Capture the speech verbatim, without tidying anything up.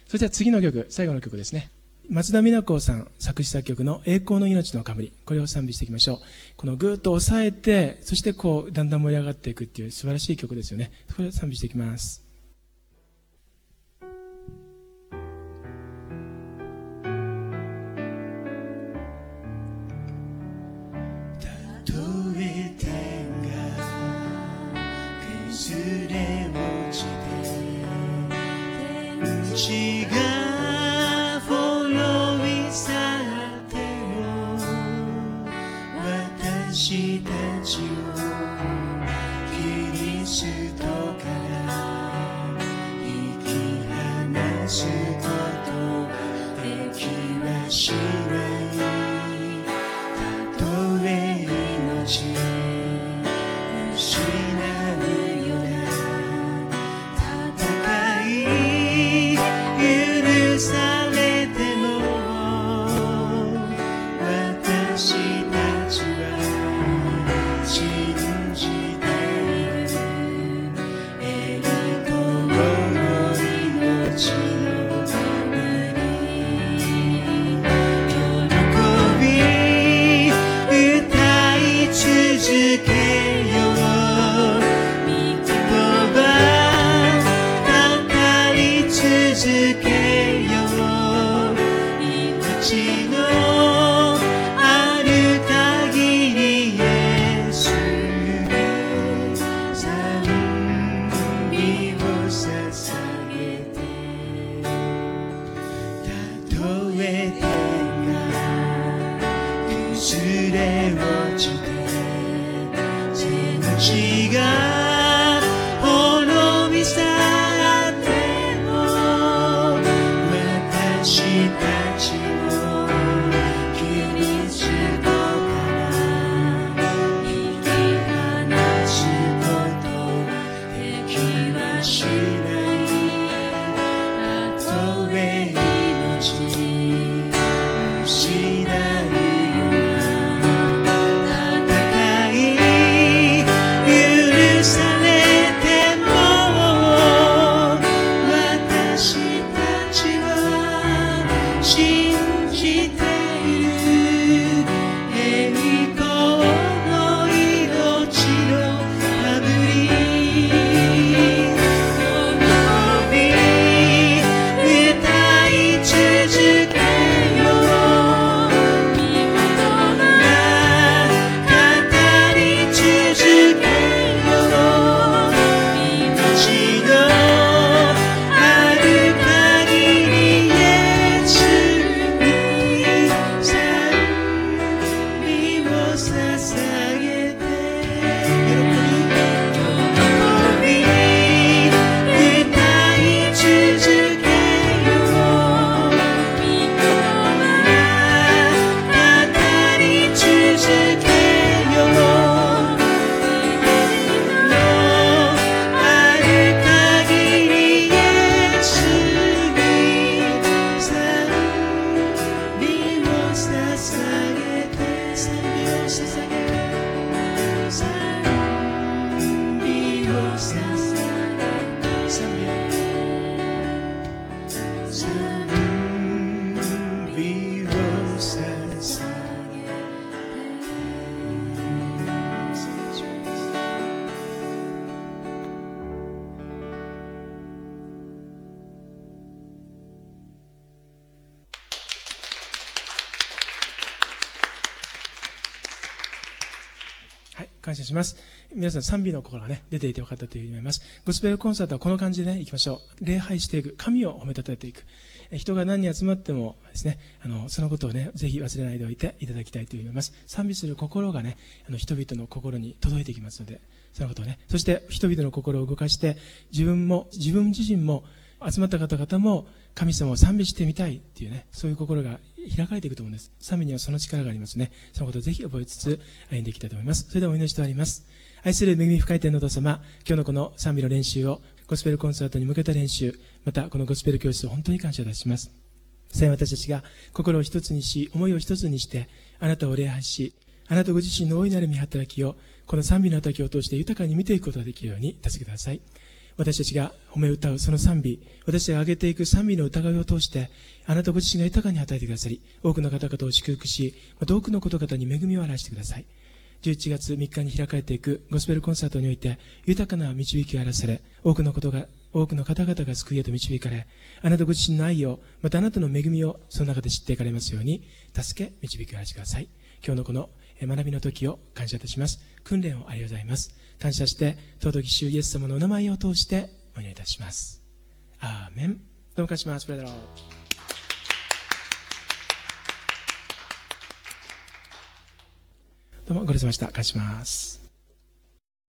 そして次の曲、最後の曲ですね。松田美奈子さん作詞作曲の栄光の命の冠、これを賛美していきましょう。このぐーっと抑えて、そしてこうだんだん盛り上がっていくっていう素晴らしい曲ですよね。これを賛美していきます。 たとえ天が崩れ落ちて天地が私たちをキリストから引き離すことはできはしないたとえ命失うような戦い許されても私たちは信じている栄光の命の冠喜び歌い続けよう御言葉語り続けよう命のある限り崩れ落ちて天地が滅び去っても私たちをキリストから引き離すことできはしないたとえ命失う感謝します。皆さん賛美の心がね、出ていてよかったというふうに思います。ゴスペルコンサートはこの感じでね、行きましょう。礼拝していく。神を褒めたたえていく。人が何人集まってもですね、あの、そのことをね、ぜひ忘れないでおいていただきたいというふうに思います。賛美する心がね、あの、人々の心に届いていきますので、そのことをね、そして人々の心を動かして、自分も、自分自身も、集まった方々も神様を賛美してみたいっていうね、そういう心が開かれていくと思うんです。賛美にはその力がありますね。そのことをぜひ覚えつつ歩んでいきたいと思います。それではお祈りしてあります。愛する恵み深い天のお父様、今日のこの賛美の練習を、ゴスペルコンサートに向けた練習、またこのゴスペル教室を本当に感謝いたします。さあ私たちが心を一つにし、思いを一つにして、あなたを礼拝し、あなたご自身の大いなる御働きを、この賛美の働きを通して豊かに見ていくことができるように助けてください。 私たちが褒め歌うその賛美、私たちが上げていく賛美の歌声を通して、あなたご自身が豊かに与えてくださり、多くの方々を祝福し、また多くのこと々に恵みを表してください。じゅういちがつみっかに開かれていくゴスペルコンサートにおいて、豊かな導きがあらされ、多くのことが、多くの方々が救いへと導かれ、あなたご自身の愛を、またあなたの恵みをその中で知っていかれますように、助け、導きをしてください。今日のこの学びの時を感謝いたします。訓練をありがとうございます。感謝して、尊き主イエス様のお名前を通してお祈りいたします。アーメン。どうも感謝します。プレイだろう。どうもご礼しました。感謝します。